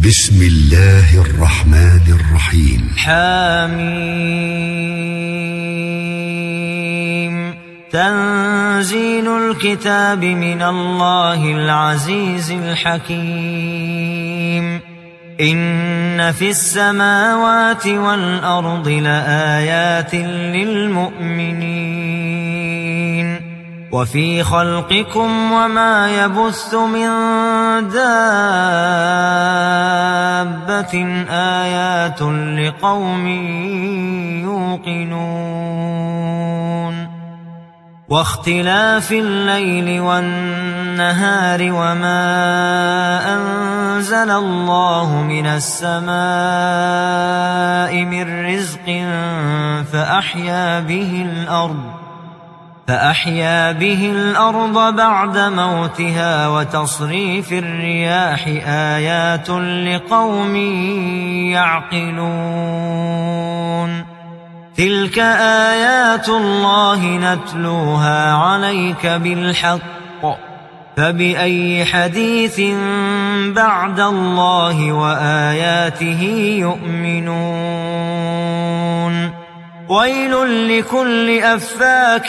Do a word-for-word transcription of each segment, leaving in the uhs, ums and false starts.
بسم الله الرحمن الرحيم. حميم. تنزيل الكتاب من الله العزيز الحكيم. إن في السماوات والأرض لآيات للمؤمنين وفي خلقكم وما يبث من دابة آيات لقوم يوقنون واختلاف الليل والنهار وما أنزل الله من السماء من رزق فأحيا به الأرض فأحيا به الأرض بعد موتها وتصريف الرياح آيات لقوم يعقلون تلك آيات الله نتلوها عليك بالحق فبأي حديث بعد الله وآياته يؤمنون ويل لكل أفاك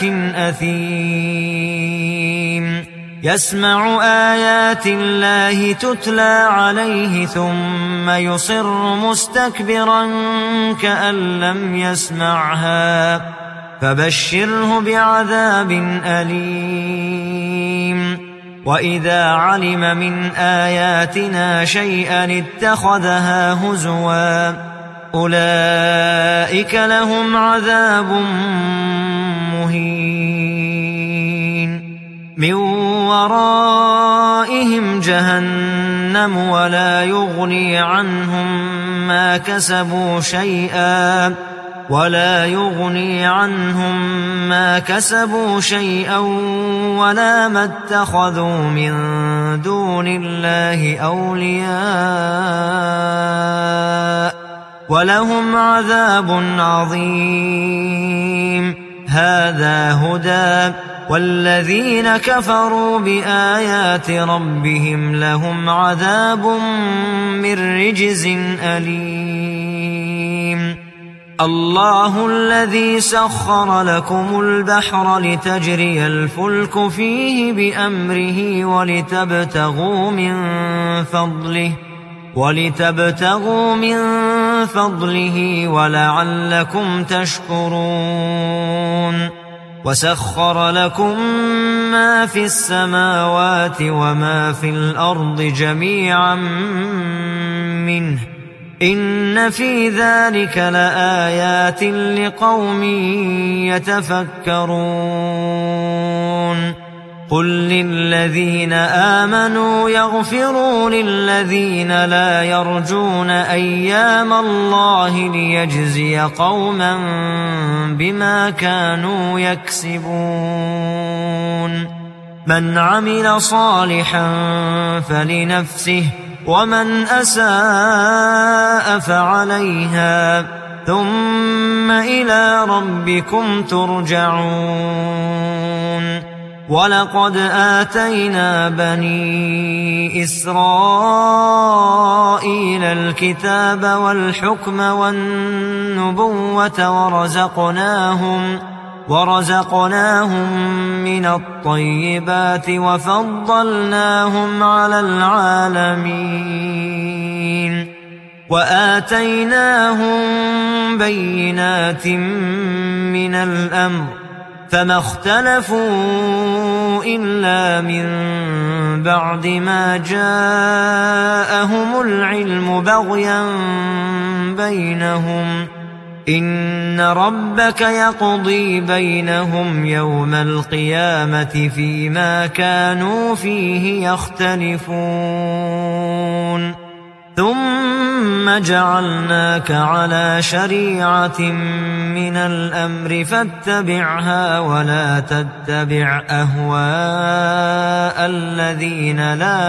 أثيم يسمع آيات الله تتلى عليه ثم يصر مستكبرا كأن لم يسمعها فبشره بعذاب أليم وإذا علم من آياتنا شيئا اتخذها هزوا أولئك لهم عذاب مهين من ورائهم جهنم ولا يغني عنهم ما كسبوا شيئا ولا يغني عنهم ما كسبوا شيئا ولا ما اتخذوا من دون الله أولياء ولهم عذاب عظيم هذا هدى والذين كفروا بآيات ربهم لهم عذاب من رجز أليم الله الذي سخر لكم البحر لتجري الفلك فيه بأمره ولتبتغوا من فضله ولتبتغوا من فضله ولعلكم تشكرون وسخر لكم ما في السماوات وما في الأرض جميعا منه إن في ذلك لآيات لقوم يتفكرون قل للذين آمنوا يغفروا للذين لا يرجون أيام الله ليجزي قوما بما كانوا يكسبون من عمل صالحا فلنفسه ومن أساء فعليها ثم إلى ربكم ترجعون ولقد آتينا بني إسرائيل الكتاب والحكم والنبوة ورزقناهم ورزقناهم من الطيبات وفضلناهم على العالمين وآتيناهم بينات من الأمر فما اختلفوا إلا من بعد ما جاءهم العلم بغيا بينهم إن ربك يقضي بينهم يوم القيامة فيما كانوا فيه يختلفون ثم جعلناك على شريعة من الأمر فاتبعها ولا تتبع أهواء الذين لا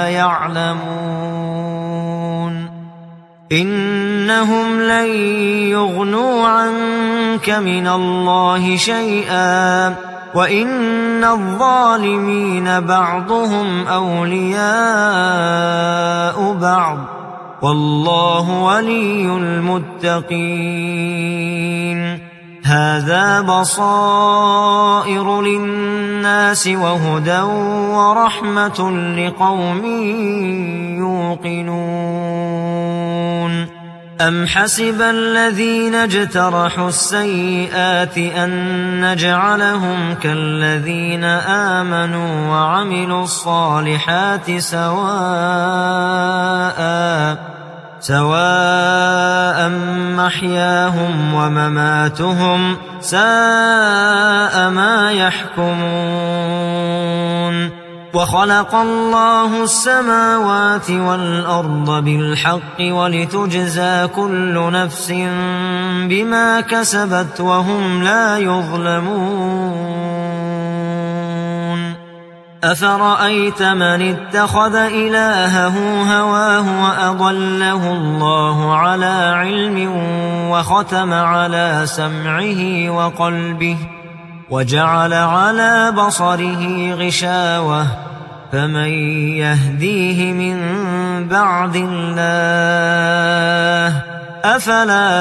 يعلمون إنهم لن يغنوا عنك من الله شيئا وإن الظالمين بعضهم أولياء بعض والله ولي المتقين. هذا بصائر للناس وهدى ورحمة لقوم يوقنون. أم حسب الذين اجترحوا السيئات أن نجعلهم كالذين آمنوا وعملوا الصالحات سواء سواء محياهم ومماتهم ساء ما يحكمون. وخلق الله السماوات والأرض بالحق ولتجزى كل نفس بما كسبت وهم لا يظلمون. أفرأيت من اتخذ إلهه هواه وأضله الله على علم وختم على سمعه وقلبه وجعل على بصره غشاوة فمن يهديه من بعد الله أفلا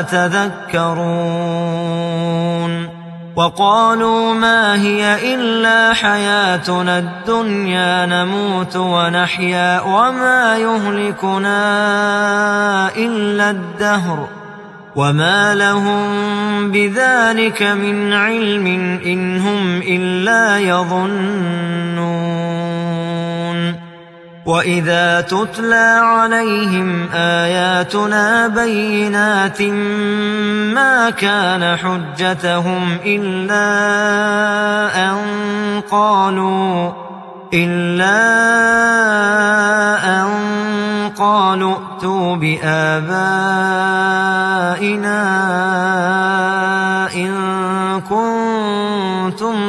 تذكرون. وقالوا ما هي إلا حياتنا الدنيا نموت ونحيا وما يهلكنا إلا الدهر وما لهم بذلك من علم إن هم إلا يظنون. وإذا تتلى عليهم آياتنا بينات ما كان حجتهم إلا أن قالوا إلا أن قالوا ائتوا بآبائنا إن كنتم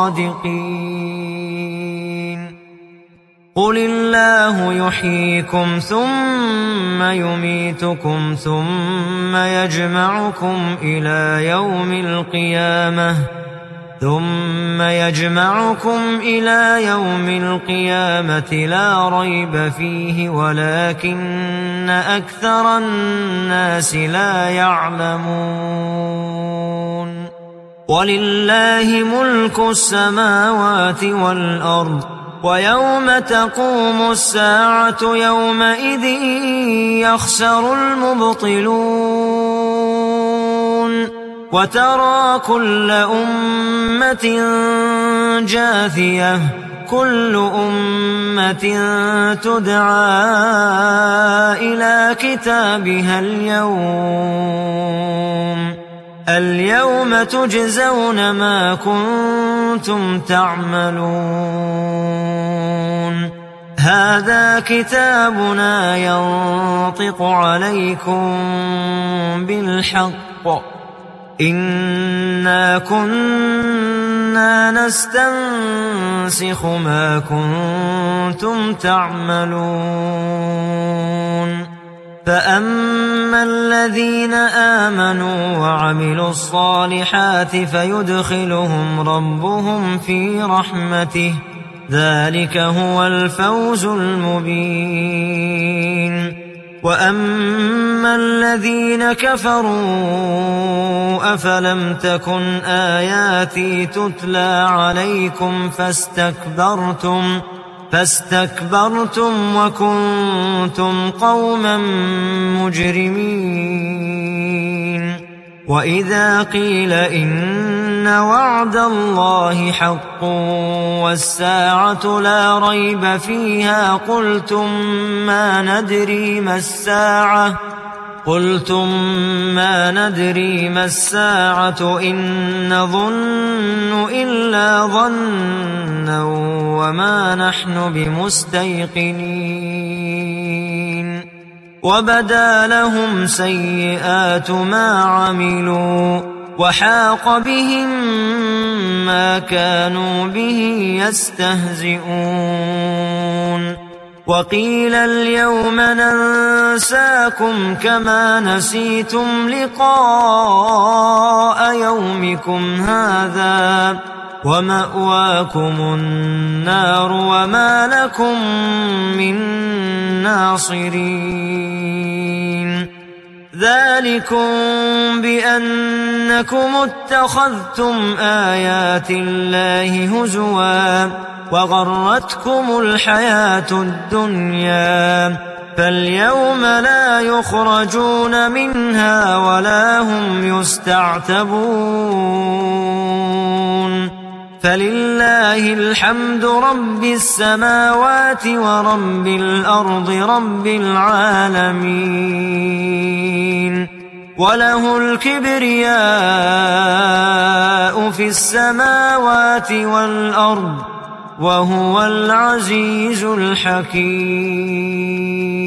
صادقين. قل الله يحييكم ثم يميتكم ثم يجمعكم إلى يوم القيامة ثم يجمعكم إلى يوم القيامة لا ريب فيه ولكن أكثر الناس لا يعلمون. ولله ملك السماوات والأرض ويوم تقوم الساعة يومئذ يخسر المبطلون. وترى كل أمة جاثية كل أمة تدعى إلى كتابها اليوم اليوم تجزون ما كنتم تعملون. هذا كتابنا ينطق عليكم بالحق إنا كنا نستنسخ ما كنتم تعملون. فأما الذين آمنوا وعملوا الصالحات فيدخلهم ربهم في رحمته ذلك هو الفوز المبين. وأما الذين كفروا أفلم تكن آياتي تتلى عليكم فاستكبرتم فاستكبرتم وكنتم قوما مجرمين. وإذا قيل إن وعد الله حق والساعة لا ريب فيها قلتم ما ندري ما الساعة قلتم ما ندري ما الساعة إن نظن إلا ظنا وما نحن بمستيقنين. وبدا لهم سيئات ما عملوا وحاق بهم ما كانوا به يستهزئون. وقيل اليوم ننساكم كما نسيتم لقاء يومكم هذا ومأواكم النار وما لكم من ناصرين ذلكم بأنكم اتخذتم آيات الله هزوا وغرتكم الحياة الدنيا فاليوم لا يخرجون منها ولا هم يستعتبون فلله الحمد رب السماوات ورب الأرض رب العالمين وله الكبرياء في السماوات والأرض وهو العزيز الحكيم.